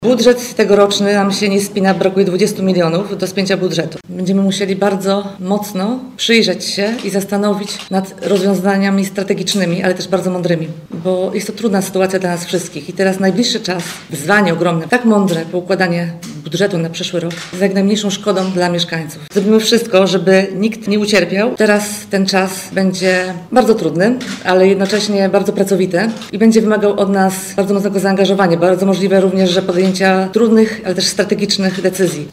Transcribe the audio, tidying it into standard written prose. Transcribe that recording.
Budżet tegoroczny nam się nie spina, brakuje 20 milionów do spięcia budżetu. Będziemy musieli bardzo mocno przyjrzeć się i zastanowić nad rozwiązaniami strategicznymi, ale też bardzo mądrymi, bo jest to trudna sytuacja dla nas wszystkich i teraz najbliższy czas, wyzwanie ogromne, tak mądre poukładanie budżetu na przyszły rok z jak najmniejszą szkodą dla mieszkańców. Zrobimy wszystko, żeby nikt nie ucierpiał. Teraz ten czas będzie bardzo trudny, ale jednocześnie bardzo pracowity i będzie wymagał od nas bardzo mocnego zaangażowania. Bardzo możliwe również, że podjęcia trudnych, ale też strategicznych decyzji.